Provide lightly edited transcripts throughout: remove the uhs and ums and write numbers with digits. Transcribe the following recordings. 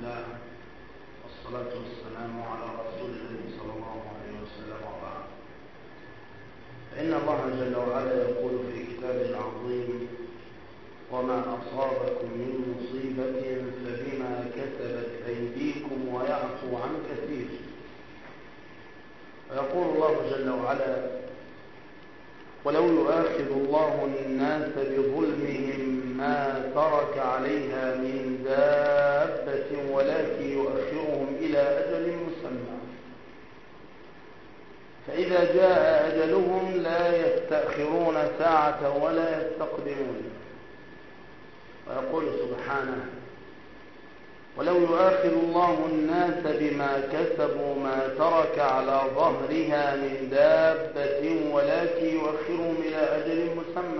الله والصلاة والسلام على رسول الله صلى الله عليه وسلم وبعد. فإن الله جل وعلا يقول في كتابه العظيم: وما أصابكم من مصيبة فبما كسبت أيديكم ويعفو عن كثير. ويقول الله جل وعلا: ولو يؤاخذ الله الناس بظلمهم ما ترك عليها من دابة ولكن يؤخرهم إلى أجل مسمى فإذا جاء أجلهم لا يستأخرون ساعة ولا يستقدمون. ويقول سبحانه: ولو يؤاخذ الله الناس بما كسبوا ما ترك على ظهرها من دابة ولكن يؤخرهم إلى أجل مسمى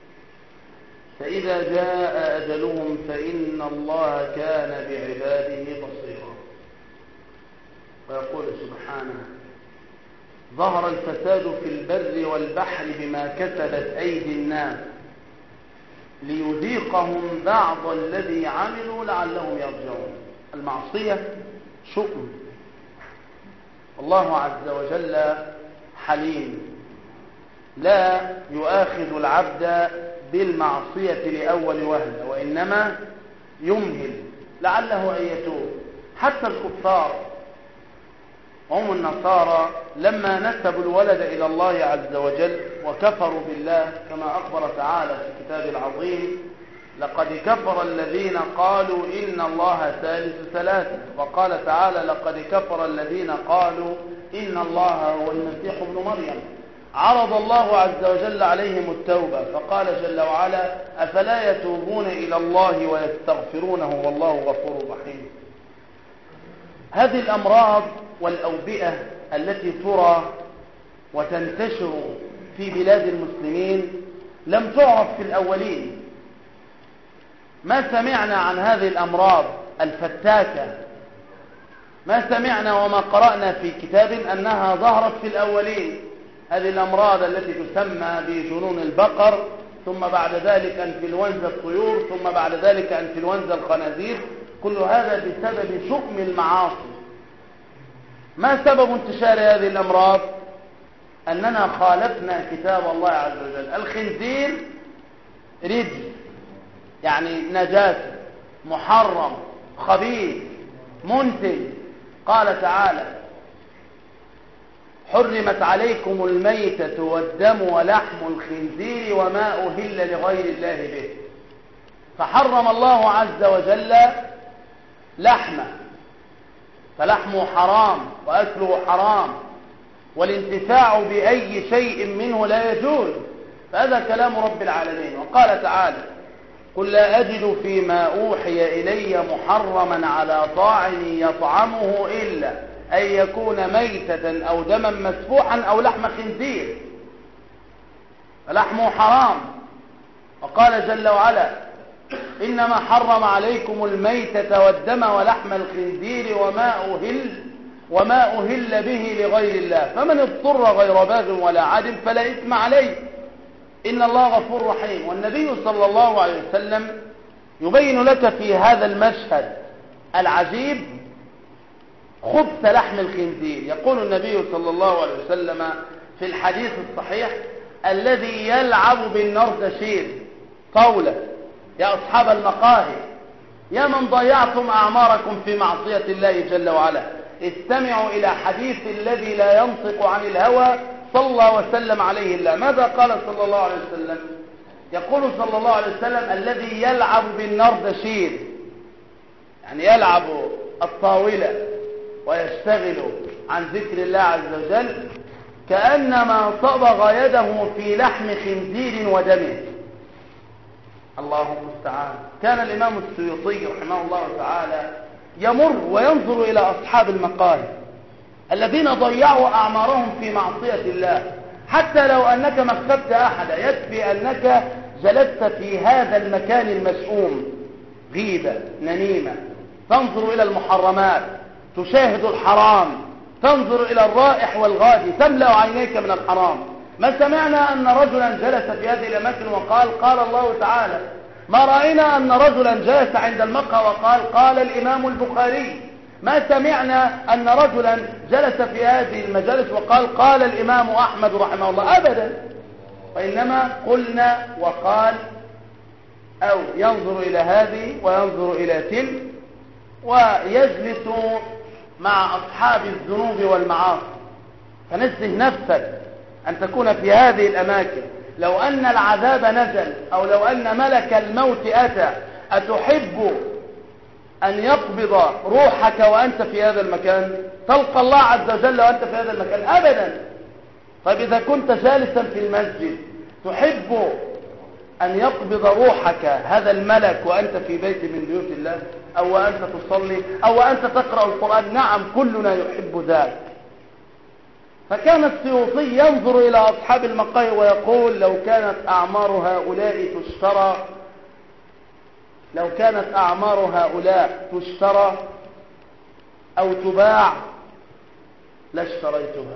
فإذا جاء أجلهم فإن الله كان بعباده بصيرا. ويقول سبحانه: ظهر الفساد في البر والبحر بما كسبت أيدي الناس ليذيقهم بعض الذي عملوا لعلهم يرجعون. المعصية شؤم، الله عز وجل حليم لا يؤاخذ العبد بالمعصية لأول وهلة، وإنما يمهل لعله أن يتوب. حتى الكفار هم النصارى لما نسبوا الولد إلى الله عز وجل وكفروا بالله كما أخبر تعالى في كتابه العظيم: لقد كفر الذين قالوا إن الله ثالث ثلاثة. وقال تعالى: لقد كفر الذين قالوا إن الله هو المسيح ابن مريم. عرض الله عز وجل عليهم التوبة فقال جل وعلا: أفلا يتوبون إلى الله ويستغفرونه والله غفور رحيم. هذه الأمراض والأوبئة التي ترى وتنتشر في بلاد المسلمين لم تعرف في الأولين. ما سمعنا عن هذه الأمراض الفتاكة، ما سمعنا وما قرأنا في كتاب أنها ظهرت في الأولين. هذه الأمراض التي تسمى بجنون البقر، ثم بعد ذلك انفلونزا الطيور، ثم بعد ذلك انفلونزا الخنازير، كل هذا بسبب شؤم المعاصي. ما سبب انتشار هذه الأمراض؟ أننا خالفنا كتاب الله عز وجل. الخنزير رجس، يعني نجاسة، محرم، خبيث، منتن. قال تعالى: حرمت عليكم الميتة والدم ولحم الخنزير وما أهل لغير الله به. فحرم الله عز وجل لحمه، فلحمه حرام وأكله حرام، والانتفاع بأي شيء منه لا يجوز. فهذا كلام رب العالمين. وقال تعالى: قل لا أجد فيما أوحي إلي محرما على طاعم يطعمه إلا أن يكون ميتة أو دما مسفوحا أو لحم خنزير، فلحمه حرام. وقال جل وعلا: إنما حرم عليكم الميتة والدم ولحم الخنزير وما أهل به لغير الله، فمن اضطر غير باغ ولا عاد فلا إثم عليه إن الله غفور رحيم. والنبي صلى الله عليه وسلم يبين لك في هذا المشهد العجيب خبث لحم الخنزير. يقول النبي صلى الله عليه وسلم في الحديث الصحيح: الذي يلعب بالنردشير طاولة، يا أصحاب المقاهي، يا من ضيعتم أعماركم في معصية الله جل وعلا، استمعوا إلى حديث الذي لا ينطق عن الهوى صلى الله وسلم عليه الله. ماذا قال صلى الله عليه وسلم؟ يقول صلى الله عليه وسلم: الذي يلعب بالنردشير، يعني يلعب الطاولة ويشتغل عن ذكر الله عز وجل، كأنما صبغ يده في لحم خنزير ودمه. الله المستعان. كان الإمام السيوطي رحمه الله تعالى يمر وينظر إلى أصحاب المقاهي الذين ضيعوا أعمارهم في معصية الله. حتى لو أنك ما اغتبت أحدا، يكفي أنك جلست في هذا المكان المشؤوم، غيبة، نميمة، تنظر إلى المحرمات، تشاهد الحرام، تنظر إلى الرائح والغادي، تملأ عينيك من الحرام. ما سمعنا أن رجلا جلس في هذه الأماكن وقال: قال الله تعالى: ما رأينا أن رجلا جلس عند المقهى وقال قال الإمام البخاري، ما سمعنا أن رجلا جلس في هذه المجالس وقال قال الإمام أحمد رحمه الله، أبدا. وإنما قلنا وقال، أو ينظر إلى هذه وينظر إلى تلك، ويجلس مع أصحاب الذنوب والمعاصي. فنزه نفسك أن تكون في هذه الأماكن. لو أن العذاب نزل أو لو أن ملك الموت أتى، أتحب أن يقبض روحك وأنت في هذا المكان؟ تلقى الله عز وجل وأنت في هذا المكان؟ أبدا. طيب إذا كنت جالسا في المسجد تحب أن يقبض روحك هذا الملك وأنت في بيت من بيوت الله، أو أنت تصلي، أو أنت تقرأ القرآن؟ نعم، كلنا يحب ذلك. فكان السيوطي ينظر إلى أصحاب المقاهي ويقول لو كانت أعمار هؤلاء تشترى، لو كانت أعمار هؤلاء تشترى أو تباع لاشتريتها.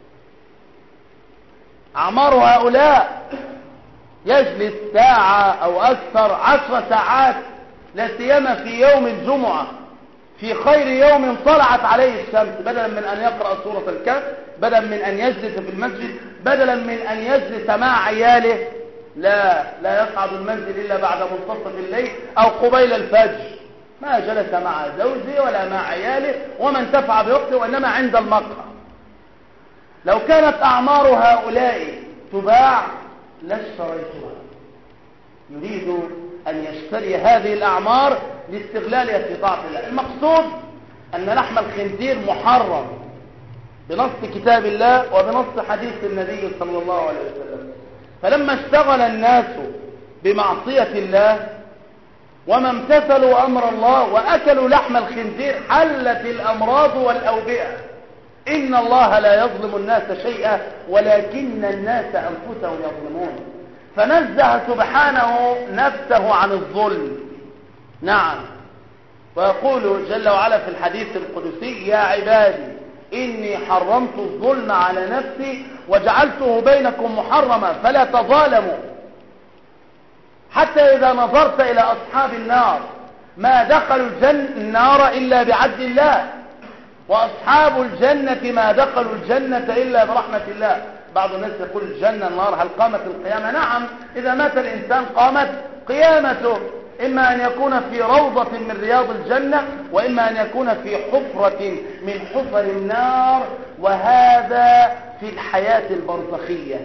أعمار هؤلاء يجلس ساعة أو أكثر، 10 ساعات، لا سيما في يوم الجمعة، في خير يوم طلعت عليه الشمس، بدلا من أن يقرأ سورة الكهف، بدلا من أن يجلس في المسجد، بدلا من أن يجلس مع عياله، لا يصعد المنزل إلا بعد منتصف الليل أو قبيل الفجر. ما جلس مع زوجه ولا مع عياله وما انتفع بوقته، وإنما عند المقهى. لو كانت أعمار هؤلاء تباع لاشتريتها. يريد أن يشتري هذه الأعمار لاستغلالها في طاعة الله. المقصود أن لحم الخنزير محرم بنص كتاب الله وبنص حديث النبي صلى الله عليه وسلم. فلما اشتغل الناس بمعصية الله وما امتثلوا أمر الله وأكلوا لحم الخنزير حلت الأمراض والأوبئة. إن الله لا يظلم الناس شيئا ولكن الناس أنفسهم يظلمون. فنزه سبحانه نفسه عن الظلم. نعم، ويقول جل وعلا في الحديث القدسي يا عبادي إني حرمت الظلم على نفسي وجعلته بينكم محرما فلا تظالموا. حتى إذا نظرت إلى أصحاب النار ما دخلوا النار إلا بعدل الله، وأصحاب الجنة ما دخلوا الجنة إلا برحمة الله. بعض الناس يقول الجنة النار، هل قامت القيامة؟ نعم، إذا مات الإنسان قامت قيامته، إما أن يكون في روضة من رياض الجنة، وإما أن يكون في حفرة من حفر النار، وهذا في الحياة البرزخية.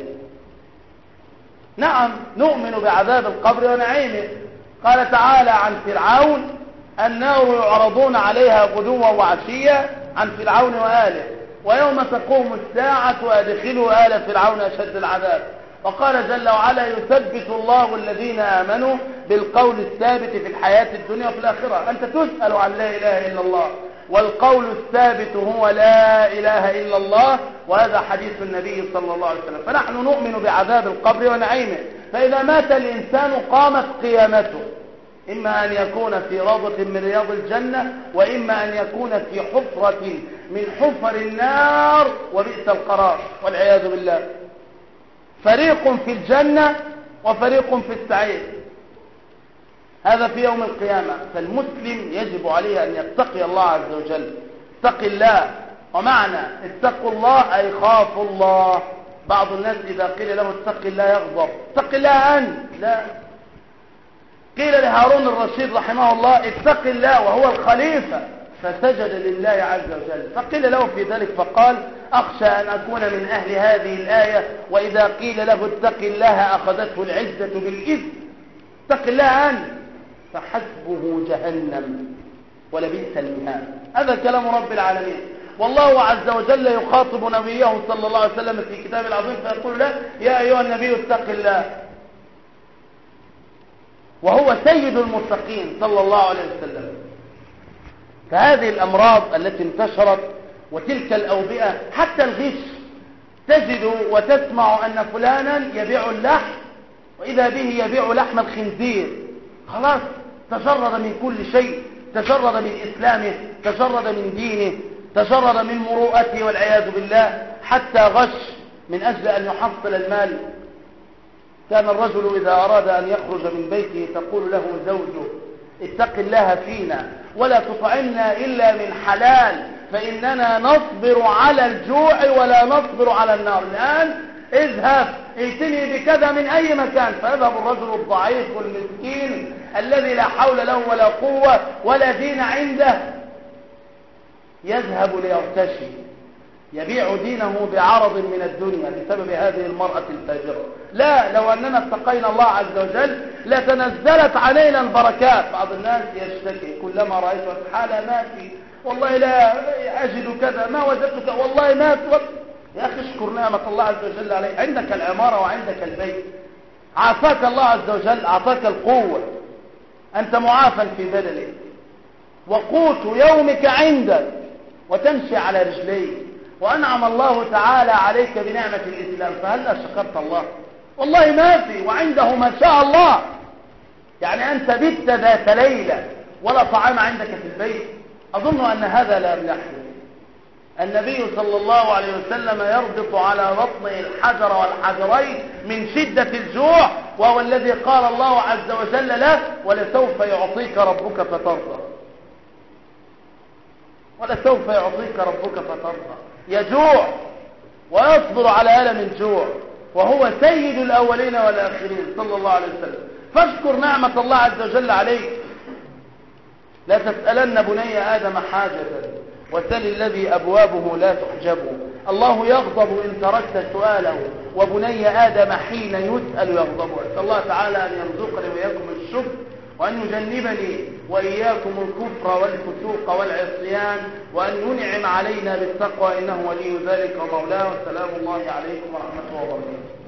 نعم، نؤمن بعذاب القبر ونعيمه. قال تعالى عن فرعون النار يعرضون عليها غدوا وعشيا، عن فرعون وآله، ويوم تقوم الساعة أدخلوا آل فرعون أشد العذاب. وقال جل وعلا يثبت الله الذين آمنوا بالقول الثابت في الحياة الدنيا وفي الآخرة. أنت تسأل عن لا إله إلا الله، والقول الثابت هو لا إله إلا الله، وهذا حديث النبي صلى الله عليه وسلم. فنحن نؤمن بعذاب القبر ونعيمه. فإذا مات الإنسان قامت قيامته، إما أن يكون في روضة من رياض الجنة، وإما أن يكون في حفرة من حفر النار، وبئس القرار والعياذ بالله. فريق في الجنة وفريق في السعير. هذا في يوم القيامة. فالمسلم يجب عليه أن يتقي الله عز وجل. اتق الله، ومعنى اتقوا الله أي خافوا الله. بعض الناس إذا قيل له اتق الله يغضب. اتق الله أنت، لا. قيل لهارون الرشيد رحمه الله اتق الله وهو الخليفة، فسجد لله عز وجل. فقيل له في ذلك فقال أخشى أن أكون من أهل هذه الآية وإذا قيل له اتق الله أخذته العزة بالإثم. اتق الله أنت، فحسبه جهنم ولبئس المهاد. هذا كلام رب العالمين. والله عز وجل يخاطب نبيه صلى الله عليه وسلم في كتاب العظيم فيقول له يا أيها النبي اتق الله، وهو سيد المتقين صلى الله عليه وسلم. فهذه الأمراض التي انتشرت وتلك الأوبئة، حتى الغش، تجد وتسمع أن فلانا يبيع اللحم وإذا به يبيع لحم الخنزير. خلاص تجرد من كل شيء، تجرد من إسلامه، تجرد من دينه، تجرد من مروءته والعياذ بالله، حتى غش من أجل أن يحصل المال. كان الرجل إذا أراد أن يخرج من بيته تقول له زوجه اتق الله فينا ولا تطعمنا إلا من حلال فإننا نصبر على الجوع ولا نصبر على النار. الآن اذهب ائتني بكذا من أي مكان، فيذهب الرجل الضعيف والمسكين الذي لا حول له ولا قوة ولا دين عنده، يذهب ليرتشي، يبيع دينه بعرض من الدنيا بسبب هذه المرأة الفاجرة. لا، لو أننا اتقينا الله عز وجل لتنزلت علينا البركات. بعض الناس يشتكي كلما رأيت حالة ما في، والله لا أجد كذا، ما وجدت والله ما في. يا أخي اشكر نعمة الله عز وجل عليك، عندك العمارة وعندك البيت، عافاك الله عز وجل، أعطاك القوة، أنت معافى في بدنك، وقوت يومك عندك، وتمشي على رجليك، وأنعم الله تعالى عليك بنعمة الإسلام، فهل شكرت الله؟ والله ما في، وعنده ما شاء الله. يعني أنت بت ذات ليلة ولا طعام عندك في البيت، أظن أن هذا لم يحدث. النبي صلى الله عليه وسلم يربط على بطنه الحجر والحجرين من شدة الجوع، وهو الذي قال الله عز وجل له ولسوف يعطيك ربك فترضى، ولسوف يعطيك ربك فترضى. يجوع ويصبر على ألم الجوع، وهو سيد الأولين والآخرين صلى الله عليه وسلم. فاشكر نعمة الله عز وجل عليك. لا تسألن بني آدم حاجة وسل الذي أبوابه لا تحجب. الله يغضب إن تركت سؤاله، وبني آدم حين يسأل يغضب. أسأل الله تعالى أن يرزقني وإياكم الشكر، وأن يجنبني وإياكم الكفر والفسوق والعصيان، وأن ينعم علينا بالتقوى إنه ولي ذلك ومولاه. والسلام الله عليكم ورحمة الله وبركاته.